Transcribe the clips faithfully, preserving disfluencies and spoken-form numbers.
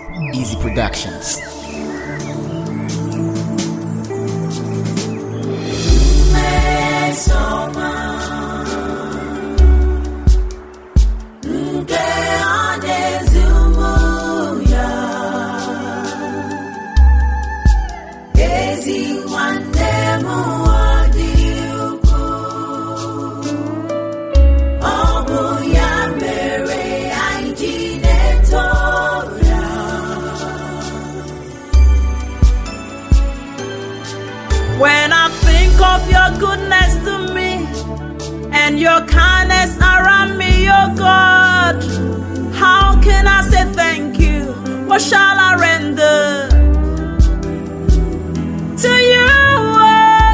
Easy Productions. When I think of your goodness to me and your kindness around me, oh God, how can I say thank you? What shall I render to you, oh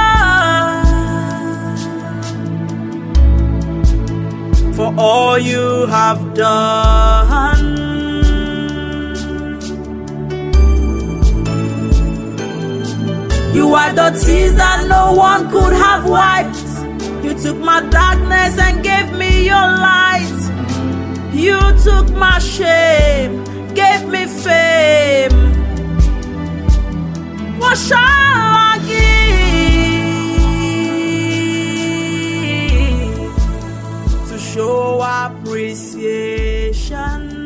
God, for all you have done? You are the tears that no one could have wiped. You took my darkness and gave me your light. You took my shame, gave me fame. What shall I give to show appreciation?